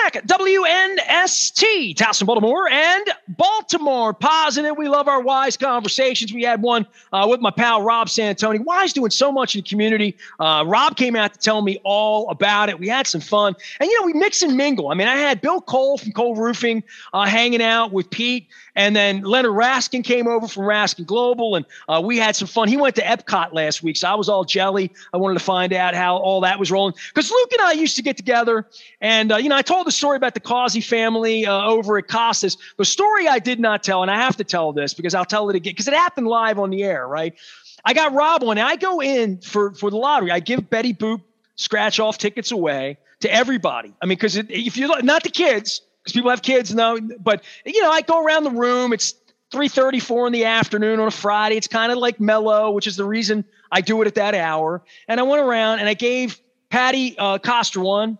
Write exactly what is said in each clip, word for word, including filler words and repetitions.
back. W N S T, Towson, Baltimore, and Baltimore Positive. We love our Wise conversations. We had one uh, with my pal, Rob Santoni. Wise doing so much in the community. Uh, Rob came out to tell me all about it. We had some fun. And, you know, we mix and mingle. I mean, I had Bill Cole from Cole Roofing uh, hanging out with Pete. And then Leonard Raskin came over from Raskin Global, and uh, we had some fun. He went to Epcot last week, so I was all jelly. I wanted to find out how all that was rolling. Because Luke and I used to get together, and, uh, you know, I told the story about the Causey family uh, over at Costas. The story I did not tell, and I have to tell this because I'll tell it again, because it happened live on the air, right? I got Rob on, and I go in for, for the lottery. I give Betty Boop scratch-off tickets away to everybody. I mean, because if you – not the kids – because people have kids now, but, you know, I go around the room. It's three thirty, four in the afternoon on a Friday. It's kind of like mellow, which is the reason I do it at that hour. And I went around and I gave Patty uh, Coster one.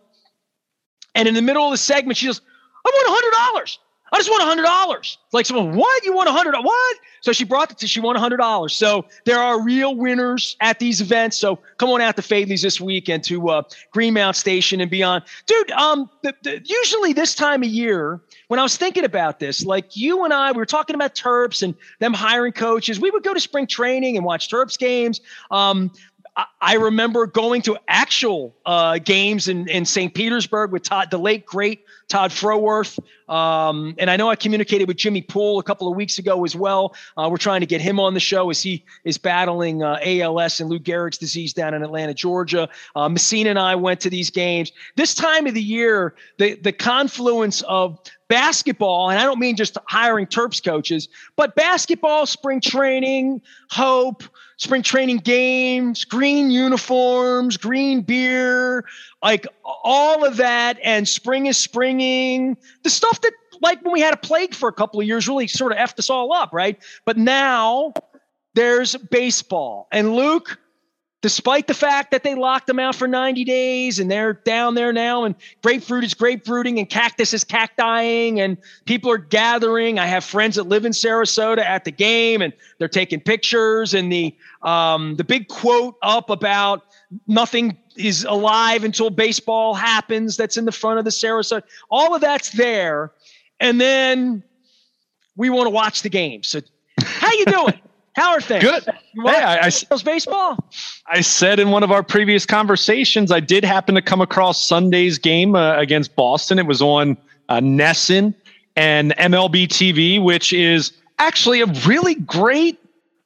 And in the middle of the segment, she goes, I want one hundred dollars. I just want one hundred dollars. Like someone, what? You want one hundred dollars? What? So she brought it to, she won one hundred dollars. So there are real winners at these events. So come on out to Fadley's this weekend to uh, Greenmount Station and beyond. Dude, um, the, the, usually this time of year, when I was thinking about this, like you and I, we were talking about Terps and them hiring coaches. We would go to spring training and watch Terps games. Um, I, I remember going to actual uh, games in, in Saint Petersburg with Todd, the late, great Todd Froworth. Um, and I know I communicated with Jimmy Poole a couple of weeks ago as well. Uh, we're trying to get him on the show as he is battling uh, A L S and Lou Gehrig's disease down in Atlanta, Georgia. Uh, Messina and I went to these games. This time of the year, the, the confluence of basketball, and I don't mean just hiring Terps coaches, but basketball, spring training, hope, spring training games, green uniforms, green beer, like all of that. And spring is springing, the stuff that, like when we had a plague for a couple of years, really sort of effed us all up, right? But now there's baseball. And Luke, despite the fact that they locked them out for ninety days and they're down there now, and grapefruit is grapefruiting and cactus is cactiing and people are gathering. I have friends that live in Sarasota at the game and they're taking pictures, and the um, the big quote up about nothing is alive until baseball happens that's in the front of the Sarasota. All of that's there. And then we want to watch the game. So how you doing? How are things? Good. Hey, I, I, baseball? I said in one of our previous conversations, I did happen to come across Sunday's game uh, against Boston. It was on uh, Nesson and M L B T V, which is actually a really great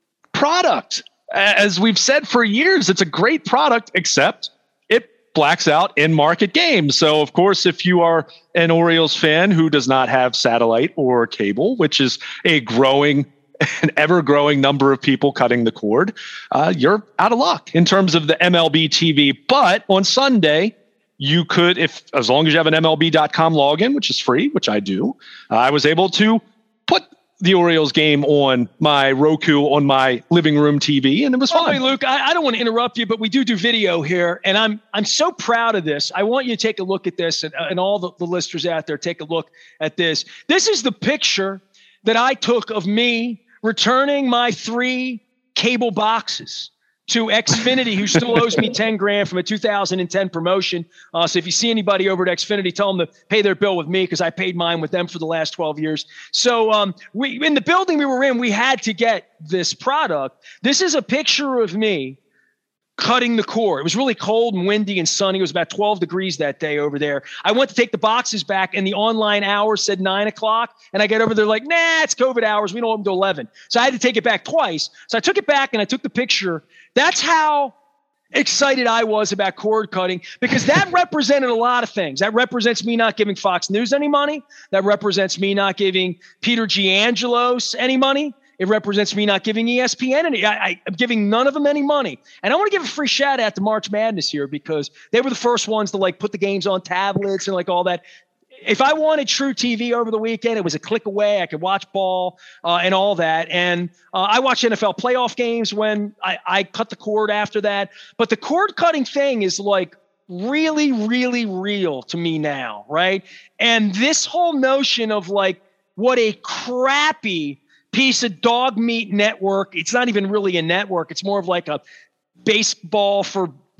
product. As we've said for years, it's a great product, except it blacks out in market games. So, of course, if you are an Orioles fan who does not have satellite or cable, which is a growing an ever-growing number of people cutting the cord, uh, you're out of luck in terms of the M L B T V. But on Sunday, you could, if as long as you have an M L B dot com login, which is free, which I do, uh, I was able to put the Orioles game on my Roku on my living room T V, and it was fun. Hey, Luke, I, I don't want to interrupt you, but we do do video here, and I'm I'm so proud of this. I want you to take a look at this, and, and all the, the listeners out there, take a look at this. This is the picture that I took of me returning my three cable boxes to Xfinity, who still owes me ten grand from a two thousand ten promotion. Uh, so if you see anybody over at Xfinity, tell them to pay their bill with me, because I paid mine with them for the last twelve years. So um, we, in the building we were in, we had to get this product. This is a picture of me cutting the cord. It was really cold and windy and sunny. It was about twelve degrees that day over there. I went to take the boxes back, and the online hour said nine o'clock. And I get over there like, nah, it's COVID hours. We don't open till eleven. So I had to take it back twice. So I took it back and I took the picture. That's how excited I was about cord cutting, because that represented a lot of things. That represents me not giving Fox News any money. That represents me not giving Peter Giangelos any money. It represents me not giving E S P N any. I, I, I'm giving none of them any money. And I want to give a free shout out to March Madness here, because they were the first ones to like put the games on tablets and like all that. If I wanted true T V over the weekend, it was a click away. I could watch ball uh, and all that. And uh, I watch N F L playoff games when I, I cut the cord after that. But the cord cutting thing is like really, really real to me now, right? And this whole notion of like what a crappy piece of dog meat network. It's not even really a network. It's more of like a baseball for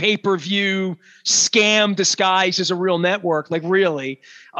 pay-per-view scam disguised as a real network. Like, really?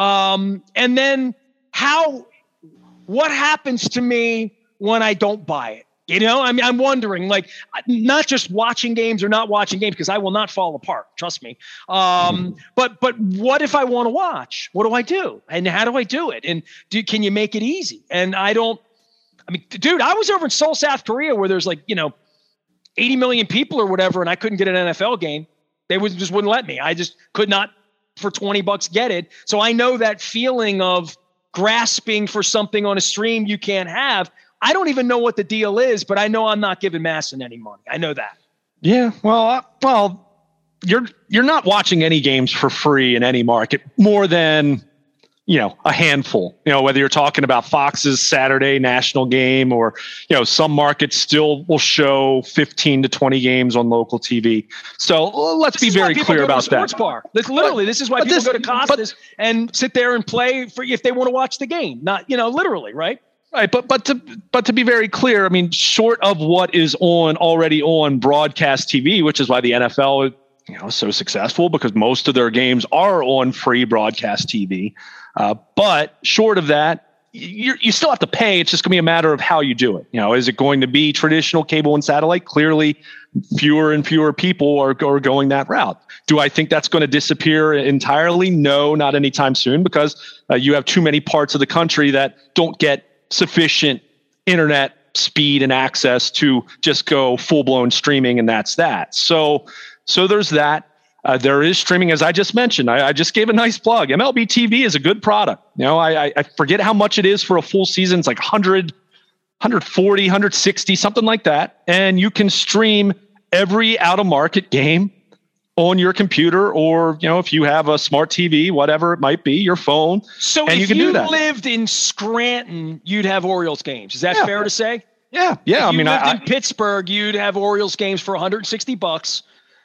Um, and then how, what happens to me when I don't buy it? You know, I mean, I'm wondering, like, not just watching games or not watching games, because I will not fall apart. Trust me. Um, but but what if I want to watch? What do I do? And how do I do it? And do, can you make it easy? And I don't. I mean, dude, I was over in Seoul, South Korea, where there's like, you know, eighty million people or whatever, and I couldn't get an N F L game. They would just wouldn't let me. I just could not for twenty bucks get it. So I know that feeling of grasping for something on a stream you can't have. I don't even know what the deal is, but I know I'm not giving Masson any money. I know that. Yeah, well, uh, well, you're you're not watching any games for free in any market more than, you know, a handful. You know, whether you're talking about Fox's Saturday national game or, you know, some markets still will show fifteen to twenty games on local T V. So well, let's this be very clear go about to a sports that. Bar. This, literally, but, this is why people this, go to Costas but, and sit there and play for if they want to watch the game. Not, you know, literally, right? Right, but but to but to be very clear, I mean, short of what is on already on broadcast T V, which is why the N F L, you know, is so successful, because most of their games are on free broadcast T V. Uh, but short of that, you you still have to pay. It's just going to be a matter of how you do it. You know, is it going to be traditional cable and satellite? Clearly, fewer and fewer people are, are going that route. Do I think that's going to disappear entirely? No, not anytime soon, because uh, you have too many parts of the country that don't get sufficient internet speed and access to just go full-blown streaming, and that's that. So, so there's that. Uh, there is streaming, as I just mentioned. I, I just gave a nice plug. M L B T V is a good product. You know, I, I forget how much it is for a full season. It's like one hundred, one forty, one sixty, something like that. And you can stream every out-of-market game on your computer, or, you know, if you have a smart T V, whatever it might be, your phone. So and if you, can you do that. lived in Scranton, you'd have Orioles games. Is that yeah. fair to say? Yeah, yeah. If I you mean, lived I, in Pittsburgh, you'd have Orioles games for one hundred sixty bucks.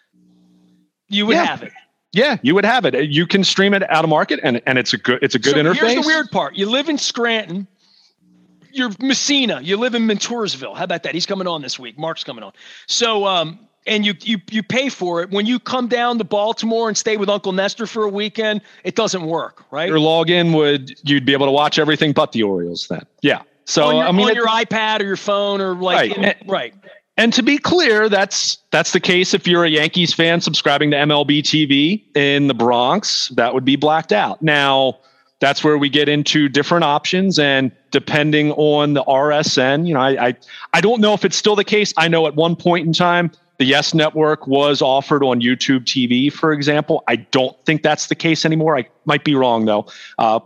You would yeah. have it. Yeah, you would have it. You can stream it out of market, and and it's a good it's a good so interface. Here's the weird part: you live in Scranton. You're Messina. You live in Montoursville. How about that? He's coming on this week. Mark's coming on. So. um And you you you pay for it. When you come down to Baltimore and stay with Uncle Nestor for a weekend, it doesn't work, right? Your login would you'd be able to watch everything but the Orioles then. Yeah. So on your, I mean, on it, your iPad or your phone or like right. In, and, right. And to be clear, that's that's the case if you're a Yankees fan subscribing to M L B T V in the Bronx. That would be blacked out. Now, that's where we get into different options, and depending on the R S N, you know, I I, I don't know if it's still the case. I know at one point in time, the Yes Network was offered on YouTube T V, for example. I don't think that's the case anymore. I might be wrong, though. Uh,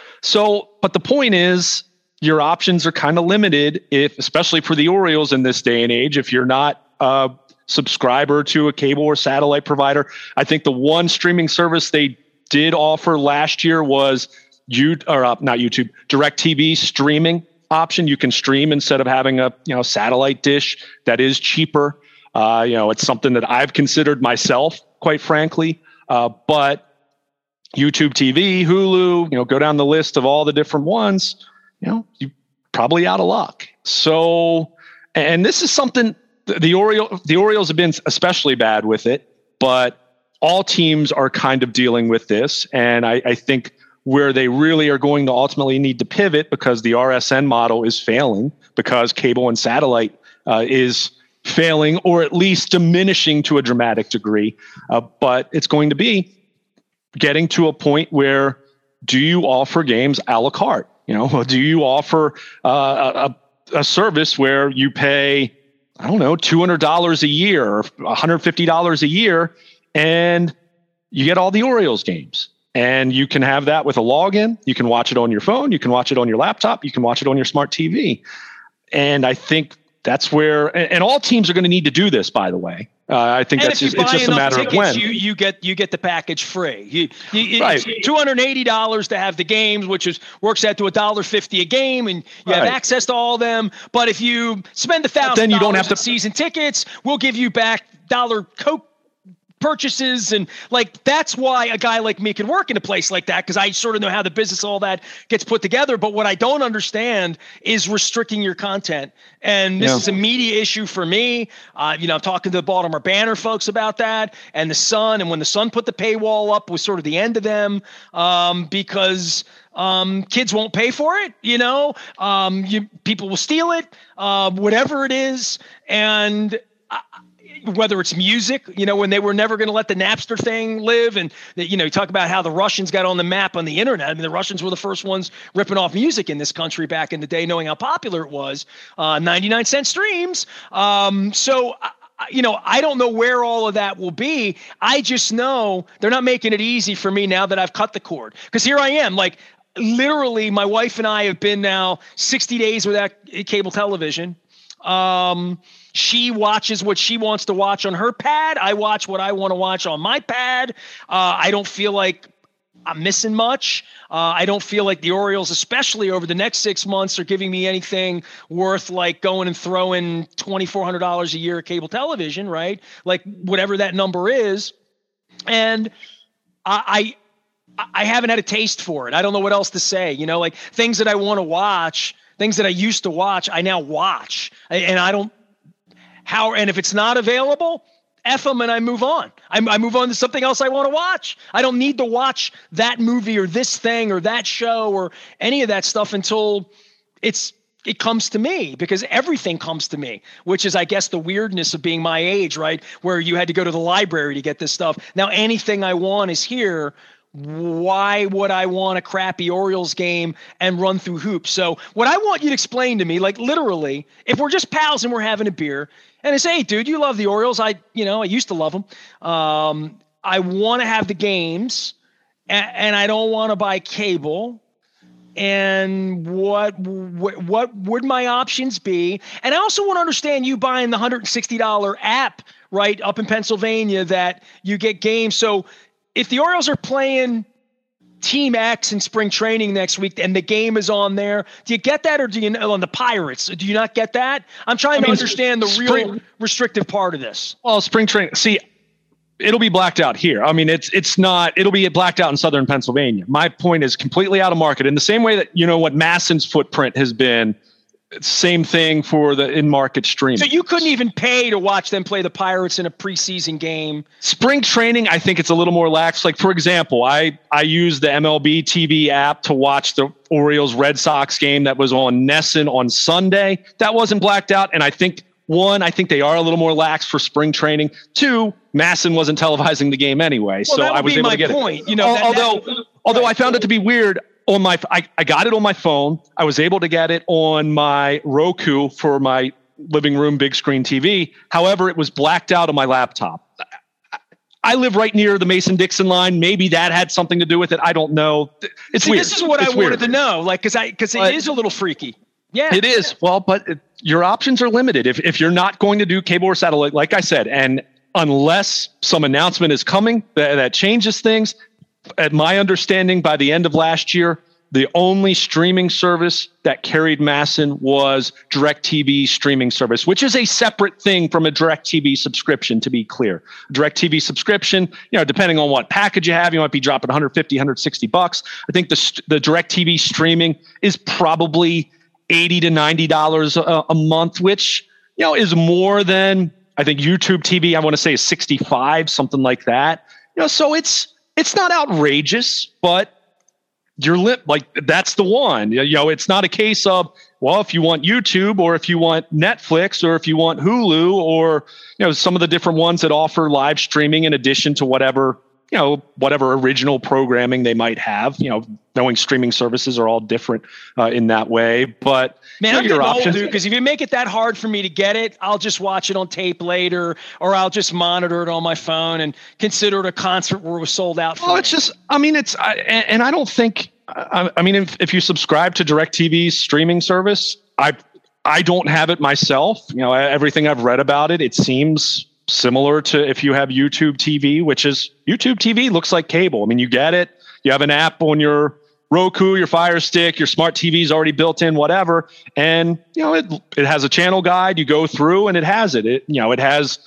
so, but the point is, your options are kind of limited, if, especially for the Orioles in this day and age, if you're not a subscriber to a cable or satellite provider. I think the one streaming service they did offer last year was you or uh, not YouTube, DirecTV streaming option. You can stream instead of having a you know satellite dish. That is cheaper. Uh, you know, it's something that I've considered myself, quite frankly. Uh, but YouTube T V, Hulu, you know, go down the list of all the different ones. You know, you probably out of luck. So, and this is something the, the Orioles, the Orioles have been especially bad with it, but all teams are kind of dealing with this. And I, I think where they really are going to ultimately need to pivot, because the R S N model is failing, because cable and satellite uh, is failing, or at least diminishing to a dramatic degree. Uh, but it's going to be getting to a point where, do you offer games a la carte? You know, do you offer uh, a, a service where you pay, I don't know, two hundred dollars a year or one hundred fifty dollars a year, and you get all the Orioles games? And you can have that with a login. You can watch it on your phone. You can watch it on your laptop. You can watch it on your smart T V. And I think that's where, and, and all teams are going to need to do this, by the way. Uh, I think and that's if just, you it's buy just a matter tickets, of when. You, you get you get the package free. You, you, right. It's two hundred eighty dollars to have the games, which is works out to one dollar fifty a game, and you right. have access to all of them. But if you spend a thousand then you don't have dollars to season tickets, we'll give you back dollar Coke purchases. And like, that's why a guy like me can work in a place like that, because I sort of know how the business, all that gets put together. But what I don't understand is restricting your content. And this yeah. is a media issue for me. Uh, you know, I'm talking to the Baltimore Banner folks about that, and the Sun. And when the Sun put the paywall up, was sort of the end of them, um, because um, kids won't pay for it. You know, um, you, people will steal it, uh, whatever it is. And I, whether it's music, you know, when they were never going to let the Napster thing live, and the, you know, you talk about how the Russians got on the map on the internet. I mean, the Russians were the first ones ripping off music in this country back in the day, knowing how popular it was, uh, ninety-nine cent streams. Um, so, uh, you know, I don't know where all of that will be. I just know they're not making it easy for me now that I've cut the cord, because here I am, like, literally my wife and I have been now sixty days without cable television. Um, She watches what she wants to watch on her pad. I watch what I want to watch on my pad. Uh, I don't feel like I'm missing much. Uh, I don't feel like the Orioles, especially over the next six months, are giving me anything worth like going and throwing twenty-four hundred dollars a year at cable television, right? Like whatever that number is. And I, I, I haven't had a taste for it. I don't know what else to say. You know, like things that I want to watch, things that I used to watch, I now watch. And I don't, How and if it's not available, F them and I move on. I, I move on to something else I want to watch. I don't need to watch that movie or this thing or that show or any of that stuff until it's it comes to me, because everything comes to me, which is, I guess, the weirdness of being my age, right? Where you had to go to the library to get this stuff. Now anything I want is here. Why would I want a crappy Orioles game and run through hoops? So what I want you to explain to me, like literally, if we're just pals and we're having a beer and I say, hey, dude, you love the Orioles. I, you know, I used to love them. Um, I want to have the games and, and I don't want to buy cable. And what, what, what would my options be? And I also want to understand you buying the one hundred sixty dollars app, right, up in Pennsylvania that you get games. So if the Orioles are playing Team X in spring training next week and the game is on there, do you get that, or do you on the Pirates? Do you not get that? I'm trying I to mean, understand the spring, real restrictive part of this. Well, spring training, see, it'll be blacked out here. I mean, it's it's not. It'll be blacked out in southern Pennsylvania. My point is completely out of market. In the same way that, you know, what Massen's footprint has been. Same thing for the in-market streaming. So you couldn't even pay to watch them play the Pirates in a preseason game. Spring training, I think it's a little more lax. Like, for example, I, I used the M L B T V app to watch the Orioles Red Sox game that was on Nesson on Sunday. That wasn't blacked out. And I think, one, I think they are a little more lax for spring training. Two, Masson wasn't televising the game anyway. Well, so I was able to get point. it. You know, that, although, that, although right. I found it to be weird. On my, I, I got it on my phone. I was able to get it on my Roku for my living room big screen T V. However, it was blacked out on my laptop. I live right near the Mason-Dixon line. Maybe that had something to do with it. I don't know. It's See, weird. This is what it's I weird. wanted to know, like, because I because it but is a little freaky. Yeah, it is. Well, but it, your options are limited. If if you're not going to do cable or satellite, like I said, and unless some announcement is coming that, that changes things. At my understanding, by the end of last year, the only streaming service that carried Masson was DirecTV streaming service, which is a separate thing from a DirecTV subscription, to be clear. DirecTV subscription, you know, depending on what package you have, you might be dropping one hundred fifty, one hundred sixty bucks. I think the the DirecTV streaming is probably eighty to ninety dollars a, a month, which, you know, is more than, I think YouTube T V, I want to say is sixty-five, something like that. You know, so it's It's not outrageous, but you're lit like that's the one. You know, it's not a case of, well, if you want YouTube or if you want Netflix or if you want Hulu or, you know, some of the different ones that offer live streaming in addition to whatever, you know, whatever original programming they might have. You know, knowing streaming services are all different uh, in that way. But man, I'm your getting options, old, dude, because if you make it that hard for me to get it, I'll just watch it on tape later, or I'll just monitor it on my phone and consider it a concert where it was sold out. For oh, me. it's just, I mean, it's, I, and, and I don't think, I, I mean, if, if you subscribe to DirecTV's streaming service, I, I don't have it myself. You know, everything I've read about it, it seems similar to if you have YouTube T V, which is YouTube T V looks like cable. I mean, you get it. You have an app on your Roku, your Fire Stick, your smart T V is already built in, whatever. And, you know, it it has a channel guide. You go through and it has it. It, you know, it has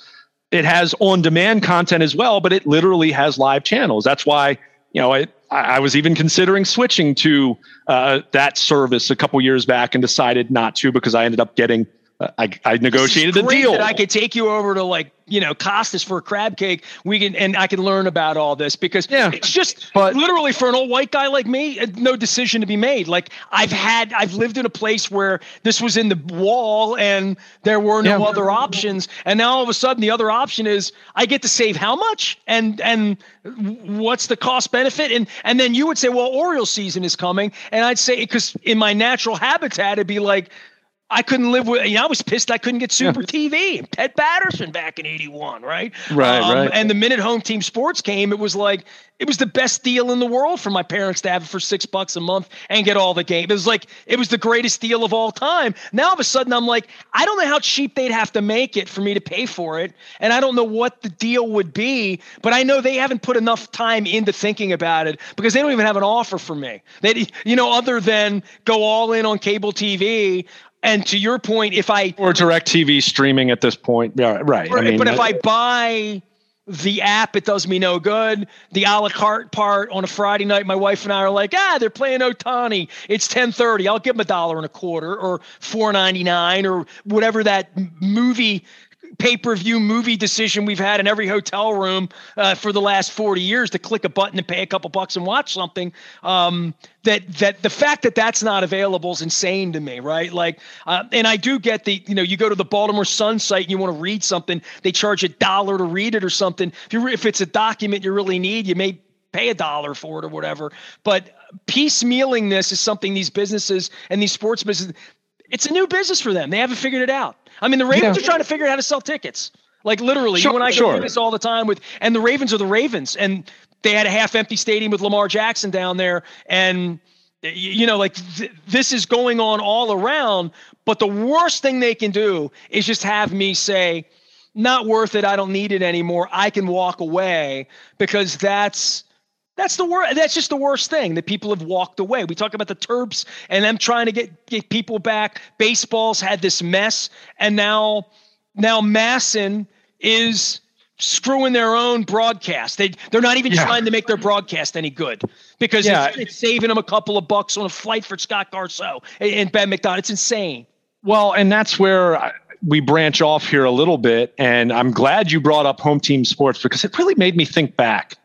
it has on-demand content as well, but it literally has live channels. That's why, you know, it, I was even considering switching to uh, that service a couple years back and decided not to because I ended up getting, uh, I, I negotiated a deal. That I could take you over to like, you know, Costas for a crab cake. We can, and I can learn about all this because yeah, it's just but, literally for an old white guy like me, no decision to be made. Like I've had, I've lived in a place where this was in the wall and there were no yeah. other options. And now all of a sudden the other option is I get to save how much and, and what's the cost benefit? And, and then you would say, well, Orioles season is coming. And I'd say, because in my natural habitat, it'd be like, I couldn't live with, you know, I was pissed I couldn't get Super yeah. T V. Ted Patterson back in eighty-one, right? Right, um, right. And the minute Home Team Sports came, it was like, it was the best deal in the world for my parents to have it for six bucks a month and get all the games. It was like, it was the greatest deal of all time. Now, all of a sudden, I'm like, I don't know how cheap they'd have to make it for me to pay for it. And I don't know what the deal would be, but I know they haven't put enough time into thinking about it because they don't even have an offer for me. They, you know, other than go all in on cable T V. And to your point, if I or DirecTV streaming at this point, yeah, right. But, I mean, but if I buy the app, it does me no good. The a la carte part on a Friday night, my wife and I are like, ah, they're playing Ohtani. It's ten thirty. I'll give them a dollar and a quarter or four ninety-nine or whatever that movie pay-per-view movie decision we've had in every hotel room uh, for the last forty years to click a button and pay a couple bucks and watch something. Um, that that the fact that that's not available is insane to me, right? Like, uh, and I do get the, you know, you go to the Baltimore Sun site and you want to read something, they charge a dollar to read it or something. If you if it's a document you really need, you may pay a dollar for it or whatever. But piecemealing this is something these businesses and these sports businesses, it's a new business for them. They haven't figured it out. I mean, the Ravens yeah. are trying to figure out how to sell tickets. Like literally, sure, you and I sure. go through this all the time with, and the Ravens are the Ravens, and they had a half-empty stadium with Lamar Jackson down there, and you know, like th- this is going on all around. But the worst thing they can do is just have me say, "Not worth it. I don't need it anymore. I can walk away," because that's. That's the worst. That's just the worst thing that people have walked away. We talk about the Terps and them trying to get, get people back. Baseball's had this mess, and now now Masson is screwing their own broadcast. They they're not even yeah. trying to make their broadcast any good because yeah. it's, it's saving them a couple of bucks on a flight for Scott Garceau and Ben McDonald. It's insane. Well, and that's where we branch off here a little bit, and I'm glad you brought up Home Team Sports because it really made me think back.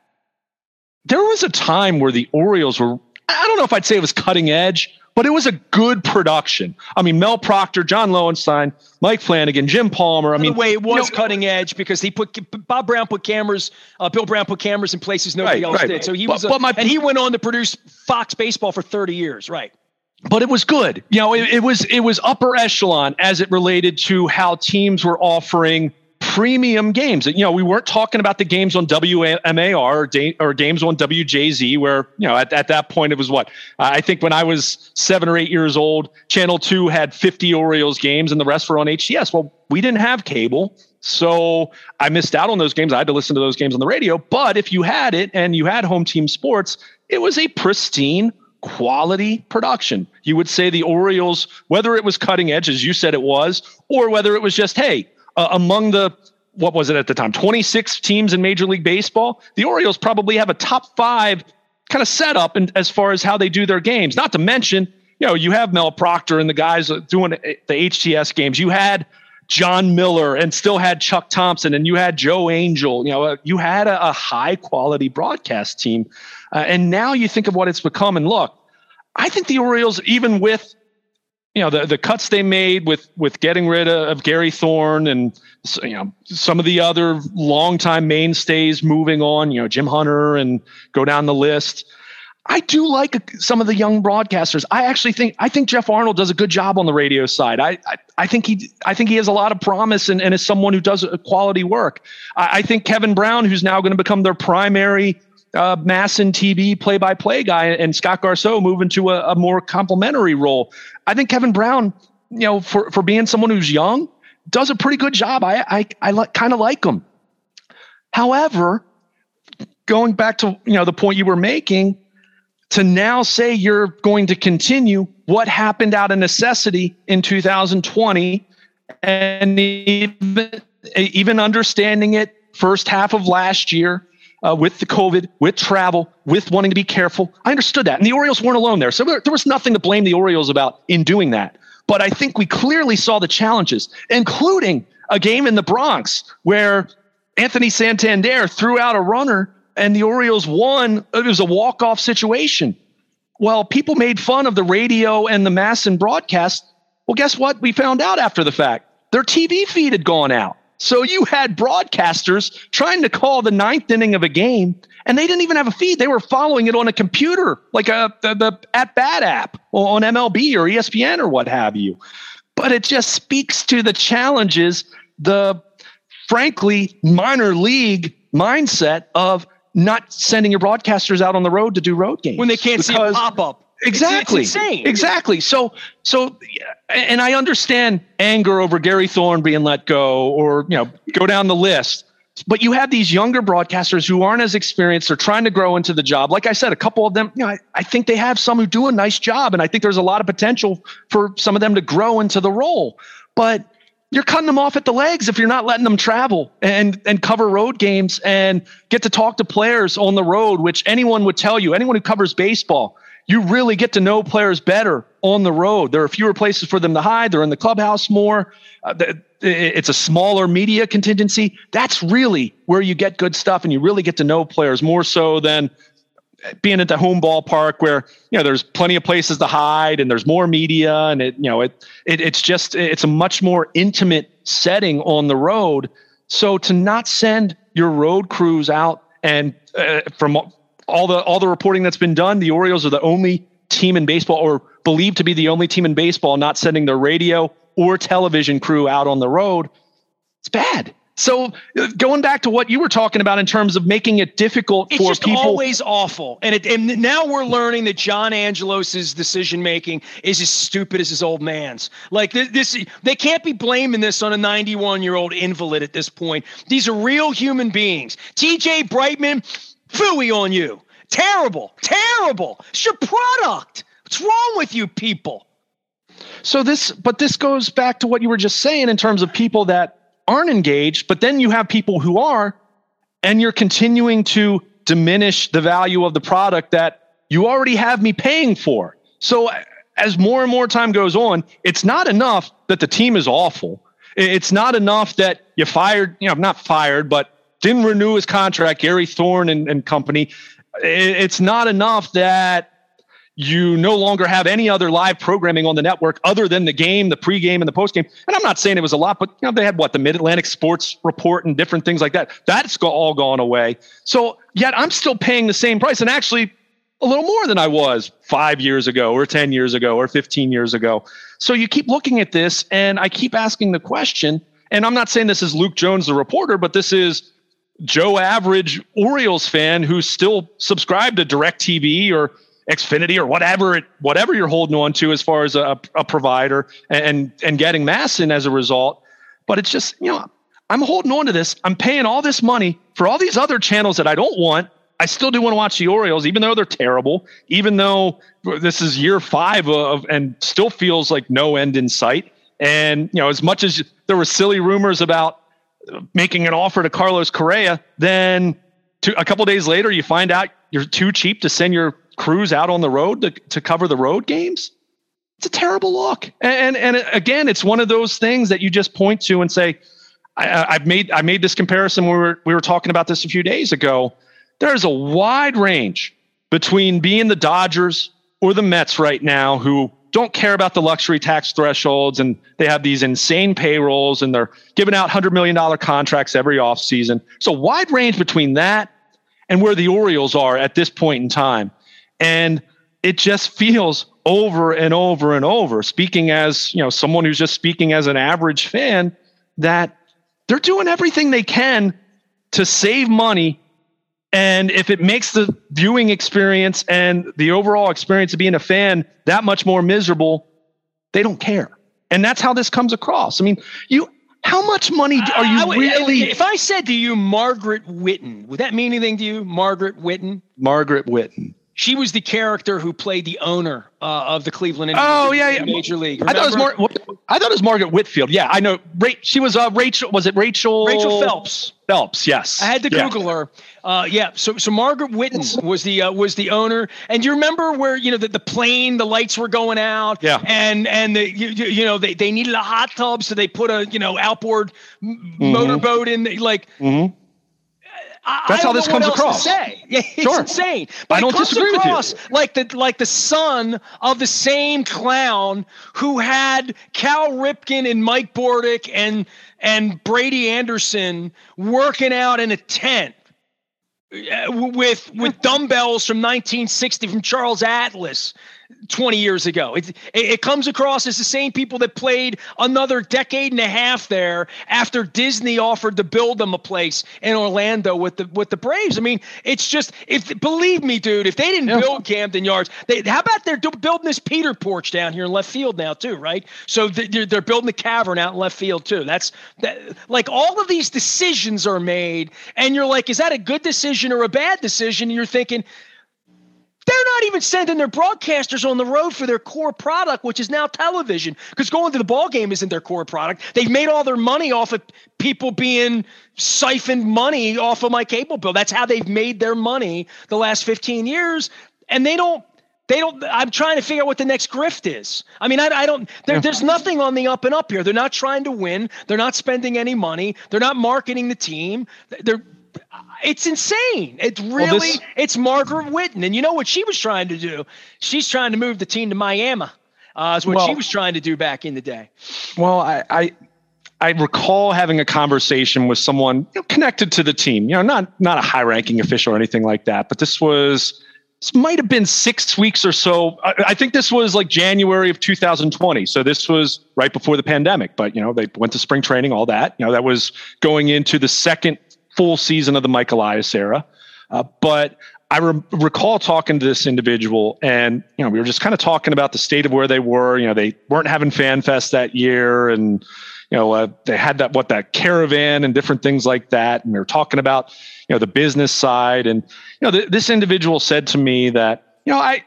There was a time where the Orioles were, I don't know if I'd say it was cutting edge, but it was a good production. I mean, Mel Proctor, John Lowenstein, Mike Flanagan, Jim Palmer. I By mean, the way, it was you know, cutting edge because he put Bob Brown put cameras, uh, Bill Brown put cameras in places nobody right, else right. did. So he but, was, a, but my, and he went on to produce Fox Baseball for thirty years, right? But it was good. You know, it, it was it was upper echelon as it related to how teams were offering premium games. You know, we weren't talking about the games on W M A R or, da- or games on W J Z where, you know, at, at that point it was what? Uh, I think when I was seven or eight years old, Channel two had fifty Orioles games and the rest were on H T S. Well, we didn't have cable, so I missed out on those games. I had to listen to those games on the radio. But if you had it and you had Home Team Sports, it was a pristine quality production. You would say the Orioles, whether it was cutting edge, as you said it was, or whether it was just, hey, Uh, among the, what was it at the time, twenty-six teams in Major League Baseball, the Orioles probably have a top five kind of setup in, as far as how they do their games. Not to mention, you know, you have Mel Proctor and the guys doing the H T S games. You had John Miller and still had Chuck Thompson and you had Joe Angel. You know, you had a, a high quality broadcast team. Uh, and now you think of what it's become. And look, I think the Orioles, even with you know, the, the cuts they made with, with getting rid of, of Gary Thorne and, you know, some of the other longtime mainstays moving on, you know, Jim Hunter and go down the list. I do like some of the young broadcasters. I actually think, I think Jeff Arnold does a good job on the radio side. I, I, I think he, I think he has a lot of promise and, and is someone who does quality work. I, I think Kevin Brown, who's now going to become their primary Uh, Masson T V play-by-play guy, and Scott Garceau move into a, a more complimentary role. I think Kevin Brown, you know, for, for being someone who's young, does a pretty good job. I I, I li- kind of like him. However, going back to you know the point you were making, to now say you're going to continue what happened out of necessity in two thousand twenty, and even even understanding it first half of last year uh, with the COVID, with travel, with wanting to be careful, I understood that. And the Orioles weren't alone there. So there, there was nothing to blame the Orioles about in doing that. But I think we clearly saw the challenges, including a game in the Bronx where Anthony Santander threw out a runner and the Orioles won. It was a walk-off situation. Well, people made fun of the radio and the MASN broadcast. Well, guess what? We found out after the fact. Their T V feed had gone out. So you had broadcasters trying to call the ninth inning of a game, and they didn't even have a feed. They were following it on a computer, like a, the, the at-bat app on M L B or E S P N or what have you. But it just speaks to the challenges, the frankly minor league mindset of not sending your broadcasters out on the road to do road games when they can't see a pop-up. Exactly. It's, it's insane. Exactly. So, so, and I understand anger over Gary Thorne being let go, or, you know, go down the list. But you have these younger broadcasters who aren't as experienced. They're trying to grow into the job. Like I said, a couple of them, you know, I, I think they have some who do a nice job, and I think there's a lot of potential for some of them to grow into the role. But you're cutting them off at the legs if you're not letting them travel and, and cover road games and get to talk to players on the road, which anyone would tell you, anyone who covers baseball, you really get to know players better on the road. There are fewer places for them to hide. They're in the clubhouse more. Uh, it's a smaller media contingency. That's really where you get good stuff, and you really get to know players more so than being at the home ballpark where, you know, there's plenty of places to hide and there's more media, and it, you know, it, it it's just, it's a much more intimate setting on the road. So to not send your road crews out, and uh, from all the, all the reporting that's been done, the Orioles are the only team in baseball, or believed to be the only team in baseball, not sending their radio or television crew out on the road. It's bad. So uh, going back to what you were talking about in terms of making it difficult it's for just people. Always awful. And it, and now we're learning that John Angelos' decision making is as stupid as his old man's. Like this, this, they can't be blaming this on a ninety-one year old invalid at this point. These are real human beings. T J Brightman, phooey on you. Terrible, terrible. It's your product. What's wrong with you people? So this, but this goes back to what you were just saying in terms of people that aren't engaged, but then you have people who are, and you're continuing to diminish the value of the product that you already have me paying for. So as more and more time goes on, it's not enough that the team is awful. It's not enough that you fired, you know, not fired, but didn't renew his contract, Gary Thorne and, and company. It's not enough that you no longer have any other live programming on the network other than the game, the pregame, and the postgame. And I'm not saying it was a lot, but you know, they had what, the Mid-Atlantic Sports Report and different things like that. That's all gone away. So yet I'm still paying the same price, and actually a little more than I was five years ago or ten years ago or fifteen years ago. So you keep looking at this, and I keep asking the question, and I'm not saying this is Luke Jones, the reporter, but this is Joe Average Orioles fan who's still subscribed to DirecTV or Xfinity or whatever it, whatever you're holding on to as far as a, a provider, and and getting MASN as a result. But it's just, you know, I'm holding on to this. I'm paying all this money for all these other channels that I don't want. I still do want to watch the Orioles, even though they're terrible, even though this is year five of, and still feels like no end in sight. And, you know, as much as there were silly rumors about making an offer to Carlos Correa, then to, a couple days later, you find out you're too cheap to send your crews out on the road to, to cover the road games. It's a terrible look. And, and, and again, it's one of those things that you just point to and say, I, I've made, I made this comparison. We were, we were talking about this a few days ago. There's a wide range between being the Dodgers or the Mets right now, who don't care about the luxury tax thresholds, and they have these insane payrolls, and they're giving out one hundred million dollars contracts every offseason. So wide range between that and where the Orioles are at this point in time. And it just feels over and over and over, speaking as, you know, someone who's just speaking as an average fan, that they're doing everything they can to save money. And if it makes the viewing experience and the overall experience of being a fan that much more miserable, they don't care. And that's how this comes across. I mean, you, how much money are you I, really? If I said to you, Margaret Whitten, would that mean anything to you? Margaret Whitten? Margaret Whitten. She was the character who played the owner uh, of the Cleveland Indians. Oh yeah, yeah. Major League. Remember? I thought it was Mar- I thought it was Margaret Whitfield. Yeah, I know. Ra- she was uh, Rachel. Was it Rachel? Rachel Phelps. Phelps. Yes. I had to yeah. Google her. Uh, yeah. So so Margaret Whitten was the uh, was the owner. And you remember where you know the, the plane, the lights were going out. Yeah. And and the you, you know they, they needed a hot tub, so they put a you know outboard mm-hmm. motorboat in. Like. Mm-hmm. I, That's I how this comes across. Say. Yeah, it's sure. insane. But I don't it comes disagree across with you. like the like the son of the same clown who had Cal Ripken and Mike Bordick and and Brady Anderson working out in a tent with with dumbbells from nineteen sixty from Charles Atlas. twenty years ago. It, it comes across as the same people that played another decade and a half there after Disney offered to build them a place in Orlando with the with the Braves. I mean, it's just, if believe me, dude, if they didn't yeah. build Camden Yards, they, how about they're building this Peter porch down here in left field now too, right? So they're, they're building the cavern out in left field too. That's that, like all of these decisions are made and you're like, is that a good decision or a bad decision? And you're thinking, they're not even sending their broadcasters on the road for their core product, which is now television, because going to the ball game isn't their core product. They've made all their money off of people being siphoned money off of my cable bill. That's how they've made their money the last fifteen years. And they don't, they don't, I'm trying to figure out what the next grift is. I mean, I, I don't, there, there's nothing on the up and up here. They're not trying to win. They're not spending any money. They're not marketing the team. They're, It's insane. It's really, well, this, it's Margaret Whitten. And you know what she was trying to do? She's trying to move the team to Miami. Uh, is what well, she was trying to do back in the day. Well, I, I, I recall having a conversation with someone you know, connected to the team, you know, not, not a high ranking official or anything like that, but this was, this might've been six weeks or so. I, I think this was like January of two thousand twenty. So this was right before the pandemic, but you know, they went to spring training, all that, you know, that was going into the second full season of the Mike Elias era. Uh, but I re- recall talking to this individual and, you know, we were just kind of talking about the state of where they were. You know, they weren't having Fan Fest that year. And, you know, uh, they had that, what, that caravan and different things like that. And we were talking about, you know, the business side. And, you know, th- this individual said to me that, you know, I,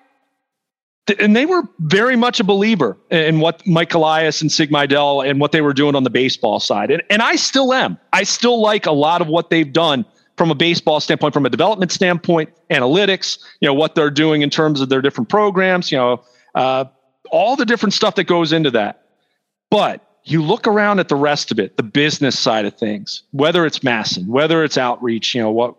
th- and they were very much a believer in what Mike Elias and Sig Mejdal and what they were doing on the baseball side. And, and I still am. I still like a lot of what they've done from a baseball standpoint, from a development standpoint, analytics, you know, what they're doing in terms of their different programs, you know, uh, all the different stuff that goes into that. But you look around at the rest of it, the business side of things, whether it's Masson, whether it's outreach, you know, what,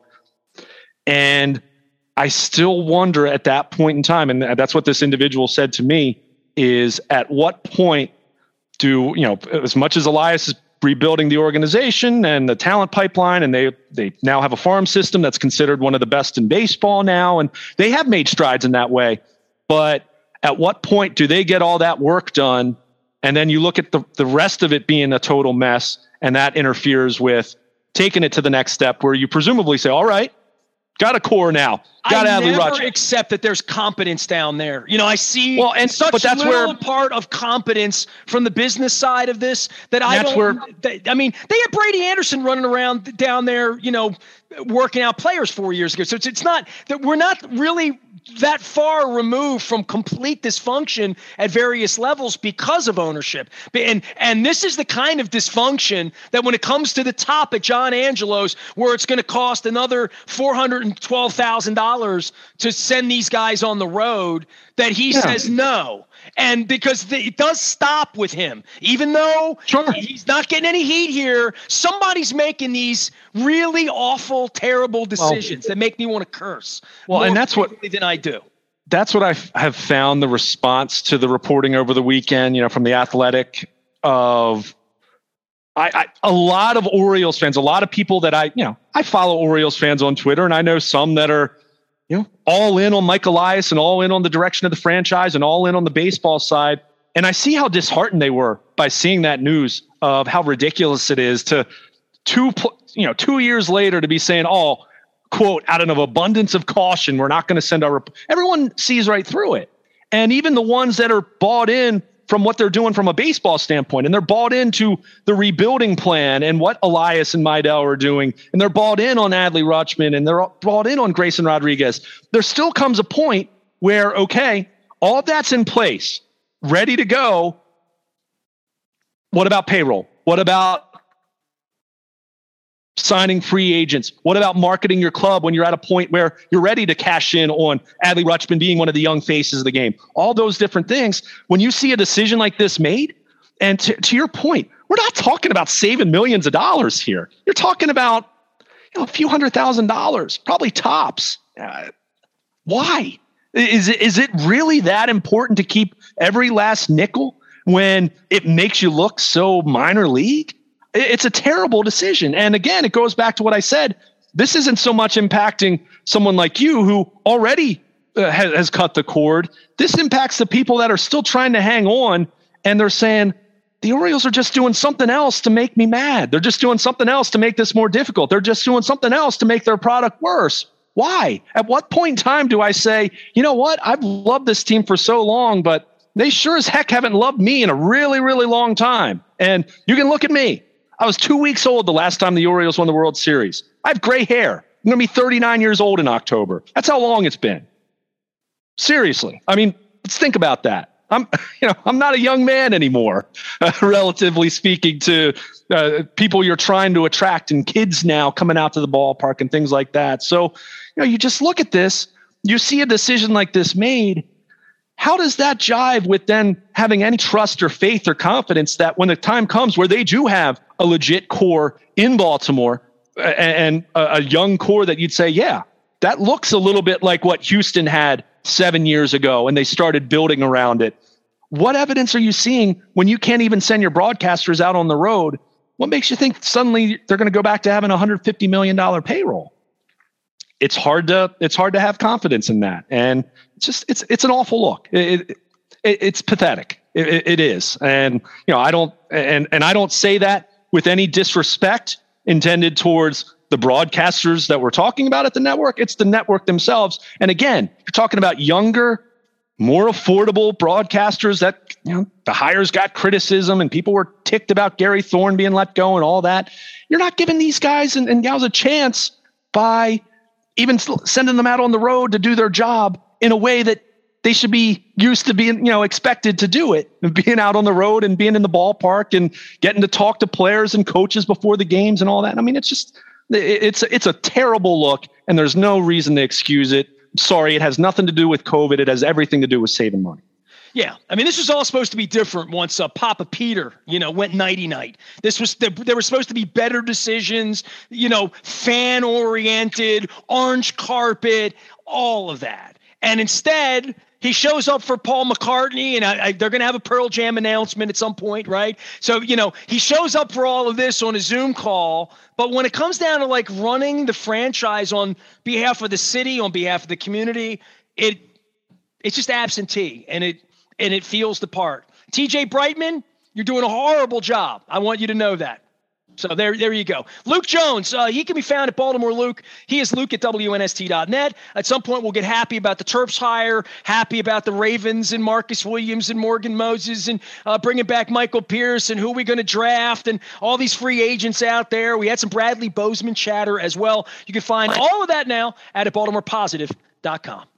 and I still wonder at that point in time, and that's what this individual said to me, is at what point do, you know, as much as Elias is rebuilding the organization and the talent pipeline, and they they now have a farm system that's considered one of the best in baseball now, and they have made strides in that way. But at what point do they get all that work done, and then you look at the, the rest of it being a total mess, and that interferes with taking it to the next step where you presumably say, all right, got a core now. Got I Adley never Rutschman. Accept that there's competence down there. You know, I see well, and, such but that's little where, part of competence from the business side of this that I that's don't. Where, they, I mean, they had Brady Anderson running around down there, you know, working out players four years ago. So it's, it's not that we're not really that far removed from complete dysfunction at various levels because of ownership. And and this is the kind of dysfunction that when it comes to the top at John Angelo's, where it's going to cost another four hundred twelve thousand dollars to send these guys on the road, that he yeah. says no. And because the, it does stop with him, even though sure. he's not getting any heat here, somebody's making these really awful, terrible decisions well, that make me want to curse. Well, and that's what than I do. That's what I have found the response to the reporting over the weekend, you know, from the Athletic of I, I a lot of Orioles fans, a lot of people that I, you know, I follow Orioles fans on Twitter, and I know some that are, you know, all in on Mike Elias and all in on the direction of the franchise and all in on the baseball side. And I see how disheartened they were by seeing that news of how ridiculous it is to two, you know, two years later to be saying, oh, quote, out of abundance of caution, we're not going to send our, rep-. Everyone sees right through it. And even the ones that are bought in from what they're doing from a baseball standpoint, and they're bought into the rebuilding plan and what Elias and Meidel are doing, and they're bought in on Adley Rutschman, and they're bought in on Grayson Rodriguez. There still comes a point where, okay, all of that's in place, ready to go. What about payroll? What about signing free agents? What about marketing your club when you're at a point where you're ready to cash in on Adley Rutschman being one of the young faces of the game? All those different things. When you see a decision like this made, and to, to your point, we're not talking about saving millions of dollars here. You're talking about, you know, a few hundred thousand dollars, probably tops. Uh, why? Is it, is it really that important to keep every last nickel when it makes you look so minor league? It's a terrible decision. And again, it goes back to what I said. This isn't so much impacting someone like you who already uh, has, has cut the cord. This impacts the people that are still trying to hang on, and they're saying, the Orioles are just doing something else to make me mad. They're just doing something else to make this more difficult. They're just doing something else to make their product worse. Why? At what point in time do I say, you know what? I've loved this team for so long, but they sure as heck haven't loved me in a really, really long time. And you can look at me. I was two weeks old the last time the Orioles won the World Series. I have gray hair. I'm going to be thirty-nine years old in October. That's how long it's been. Seriously. I mean, let's think about that. I'm, you know, I'm not a young man anymore, uh, relatively speaking to uh, people you're trying to attract and kids now coming out to the ballpark and things like that. So, you know, you just look at this, you see a decision like this made. How does that jive with then having any trust or faith or confidence that when the time comes where they do have a legit core in Baltimore and a young core that you'd say, yeah, that looks a little bit like what Houston had seven years ago and they started building around it. What evidence are you seeing when you can't even send your broadcasters out on the road? What makes you think suddenly they're going to go back to having a one hundred fifty million dollars payroll? It's hard to it's hard to have confidence in that, and it's just it's it's an awful look. It, it, it it's pathetic. It, it is, and you know I don't and and I don't say that with any disrespect intended towards the broadcasters that we're talking about at the network. It's the network themselves, and again, you're talking about younger, more affordable broadcasters that, you know, the hires got criticism and people were ticked about Gary Thorne being let go and all that. You're not giving these guys and, and gals a chance by even sending them out on the road to do their job in a way that they should be used to being, you know, expected to do it, and being out on the road and being in the ballpark and getting to talk to players and coaches before the games and all that. I mean, it's just, it's, it's a terrible look, and there's no reason to excuse it. Sorry, it has nothing to do with COVID. It has everything to do with saving money. Yeah, I mean, this was all supposed to be different once uh, Papa Peter, you know, went nighty-night. This was the, there were supposed to be better decisions, you know, fan-oriented, orange carpet, all of that. And instead, he shows up for Paul McCartney, and I, I, they're going to have a Pearl Jam announcement at some point, right? So, you know, he shows up for all of this on a Zoom call. But when it comes down to like running the franchise on behalf of the city, on behalf of the community, it it's just absentee, and it and it feels the part. T J Brightman, you're doing a horrible job. I want you to know that. So there, there you go. Luke Jones, uh, he can be found at Baltimore Luke. He is Luke at W N S T dot net. At some point, we'll get happy about the Terps hire, happy about the Ravens and Marcus Williams and Morgan Moses, and uh, bringing back Michael Pierce and who are we going to draft and all these free agents out there. We had some Bradley Bozeman chatter as well. You can find all of that now at Baltimore Positive dot com.